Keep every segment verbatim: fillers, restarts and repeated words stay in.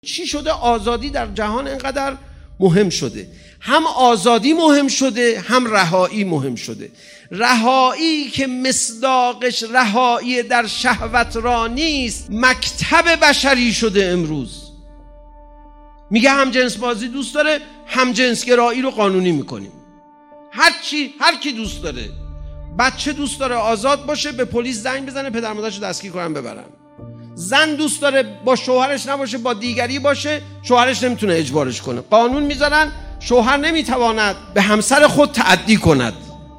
چی شده آزادی در جهان اینقدر مهم شده؟ هم آزادی مهم شده، هم رهایی مهم شده. رهایی که مصداقش رهایی در شهوت را نیست، مکتب بشری شده امروز. میگه هم جنس بازی دوست داره، هم جنس گرایی رو قانونی میکنیم. هر چی هر کی دوست داره، بچه دوست داره آزاد باشه، به پلیس زنگ بزنه پدر مادرش رو دستگیر کنن ببرن. زن دوست داره با شوهرش نباشه، با دیگری باشه، شوهرش نمیتونه اجبارش کنه. قانون میذارن شوهر نمیتواند به همسر خود تعدی کند.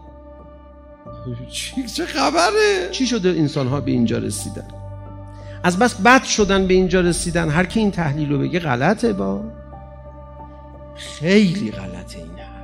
چی چه خبره؟ چی شده انسان ها به اینجا رسیدن؟ از بس بد شدن به اینجا رسیدن. هر کی این تحلیل رو بگه غلطه، با خیلی غلطه این حرف.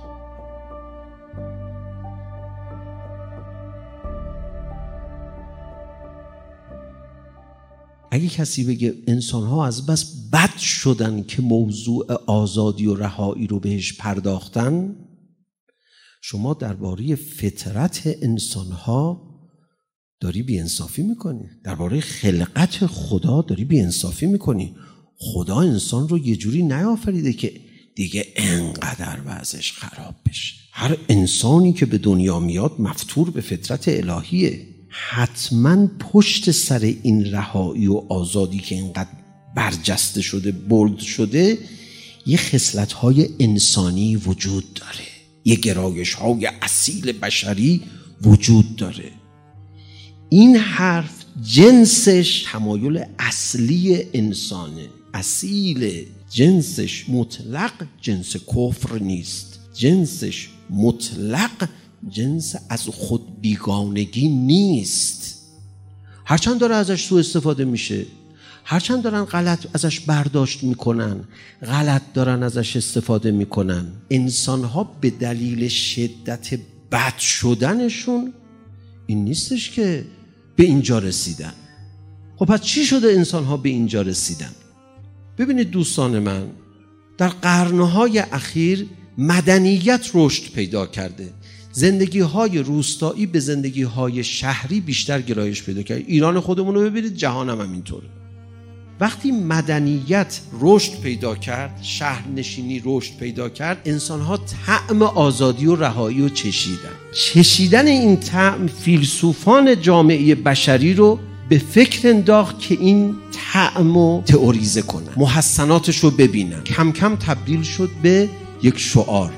اگه کسی بگه انسان ها از بس بد شدن که موضوع آزادی و رهایی رو بهش پرداختن، شما درباره فطرت انسان ها داری بی‌انصافی میکنی. درباره خلقت خدا داری بی‌انصافی میکنی. خدا انسان رو یه جوری نیافریده که دیگه انقدر وضعش خراب بشه. هر انسانی که به دنیا میاد مفطور به فطرت الهیه. حتما پشت سر این رهایی و آزادی که اینقدر برجسته شده، بولد شده، یه خصلت‌های انسانی وجود داره، یه گرایش‌های اصیل بشری وجود داره. این حرف جنسش تمایل اصلی انسانه، اصیل جنسش مطلق جنس کفر نیست، جنسش مطلق جنس از خود بیگانگی نیست. هرچند داره ازش سوء استفاده میشه، هرچند دارن غلط ازش برداشت میکنن، غلط دارن ازش استفاده میکنن، انسانها به دلیل شدت بد شدنشون این نیستش که به اینجا رسیدن. خب پس چی شده انسانها به اینجا رسیدن؟ ببینید دوستان من، در قرنهای اخیر مدنیت رشد پیدا کرده. زندگی های روستایی به زندگی های شهری بیشتر گرایش پیدا کرد. ایران خودمون رو ببینید، جهان هم همینطوره. وقتی مدنیت رشد پیدا کرد، شهرنشینی رشد پیدا کرد، انسان ها طعم آزادی و رهایی رو چشیدن. چشیدن این طعم فیلسوفان جامعه بشری رو به فکر انداخت که این طعم رو تئوریزه کنن، محسناتش رو ببینن. کم کم تبدیل شد به یک شعار.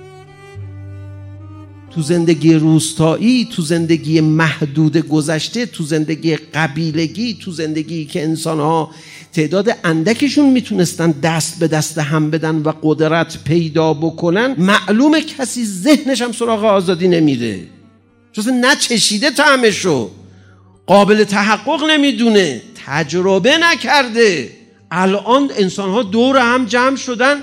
تو زندگی روستایی، تو زندگی محدود گذشته، تو زندگی قبیلگی، تو زندگی که انسان‌ها تعداد اندکشون میتونستن دست به دست هم بدن و قدرت پیدا بکنن، معلومه کسی ذهنش هم سراغ آزادی نمیره، چون نچشیده طعمشو، قابل تحقق نمیدونه، تجربه نکرده. الان انسان‌ها دور هم جمع شدن،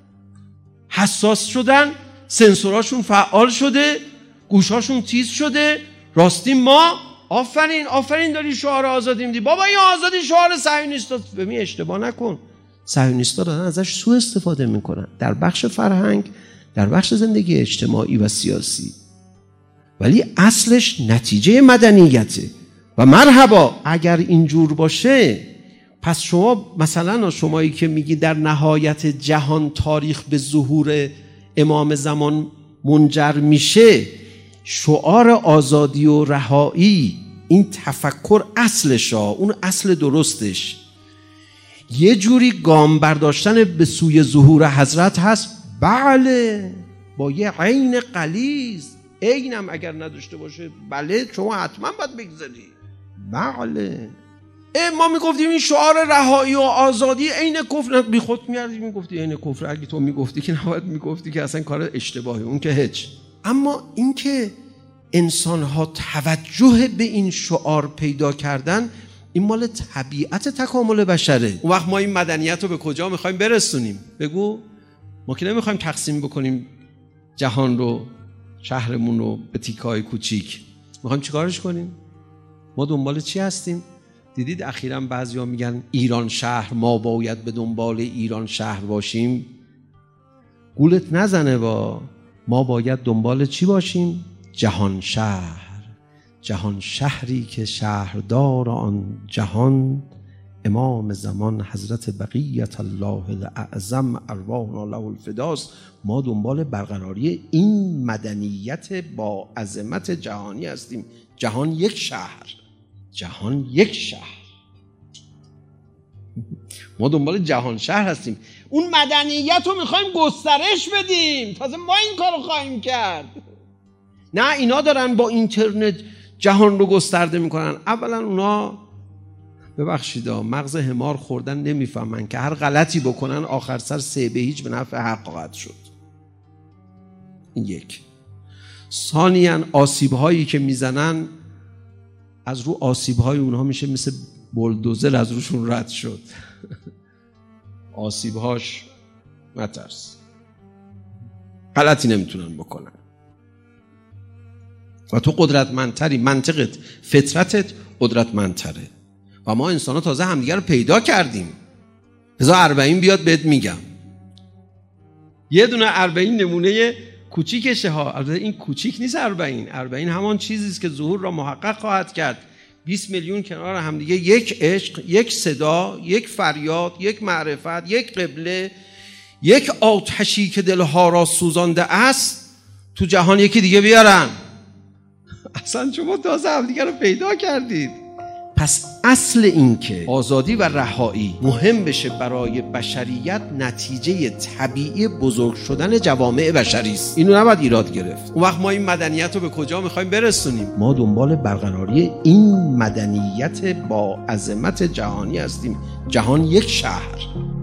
حساس شدن، سنسوراشون فعال شده، گوشاشون تیز شده. راستی ما آفرین آفرین داری شعار آزادی میدی. بابا این آزادی شعار صهیونیستا. ببین اشتباه نکن، صهیونیستا دارن ازش سوء استفاده میکنن در بخش فرهنگ، در بخش زندگی اجتماعی و سیاسی، ولی اصلش نتیجه مدنیته. و مرحبا اگر اینجور باشه، پس شما مثلا شمایی که میگی در نهایت جهان تاریخ به ظهور امام زمان منجر میشه، شعار آزادی و رهایی، این تفکر اصلش ها، اون اصل درستش یه جوری گام برداشتن به سوی ظهور حضرت هست. بله، با یه عین غلیظ، عینم اگر نداشته باشه بله شما حتما باید بگذاری. بله ما میگفتیم این شعار رهایی و آزادی عین کفر، بی خود میاردی میگفتی عین کفر. اگه تو میگفتی که نباید میگفتی که اصلا کار اشتباهی، اون که هیچ. اما اینکه انسان‌ها توجه به این شعار پیدا کردن، این مال طبیعت تکامل بشره. اون وقت ما این مدنیت رو به کجا میخوایم برسونیم؟ بگو. ما که نمیخوایم تقسیم بکنیم جهان رو، شهرمون رو به تیکه‌های کوچیک. میخوایم چیکارش کنیم؟ ما دنبال چی هستیم؟ دیدید اخیراً بعضیا میگن ایران شهر، ما باید به دنبال ایران شهر باشیم. گولت نزنه با ما باید دنبال چی باشیم؟ جهان شهر. جهان شهری که شهردار آن جهان امام زمان حضرت بقیت الله الاعظم ارواحنا له الفداست، ما دنبال برقراری این مدنیت با عظمت جهانی هستیم. جهان یک شهر، جهان یک شهر، ما دنبال جهان شهر هستیم. اون مدنیت رو میخوایم گسترش بدیم، تازه ما این کار رو خواهیم کرد. نه اینا دارن با اینترنت جهان رو گسترده میکنن. اولا اونا ببخشید مغز حمار خوردن، نمیفهمن که هر غلطی بکنن آخر سر سه به هیچ به نفع حق خواهد شد. این یک. ثانیاً آسیب هایی که میزنن از رو آسیب های اونها میشه مثل بولدوزر از روشون رد شد. آسیب هاش مترس، غلطی نمیتونن بکنن و تو قدرتمندتری، منطقت فطرتت قدرتمندتره و ما انسان ها تازه همدیگر رو پیدا کردیم. بذار اربعین بیاد بهت میگم. یه دونه اربعین نمونه کوچیکشه ها، البته این کوچیک نیست. اربعین اربعین همان چیزیست که ظهور را محقق خواهد کرد. بیست میلیون کنار همدیگه، یک عشق، یک صدا، یک فریاد، یک معرفت، یک قبله، یک آتشی که دلها را سوزانده است، تو جهان یکی دیگه بیارن. اصلا شما تازه همدیگه رو پیدا کردید. پس اصل این که آزادی و رهایی مهم بشه برای بشریت نتیجه طبیعی بزرگ شدن جوامع بشری است. اینو نباید ایراد گرفت. اون وقت ما این مدنیت رو به کجا میخوایم برسونیم؟ ما دنبال برقراری این مدنیت با عظمت جهانی هستیم. جهان یک شهر.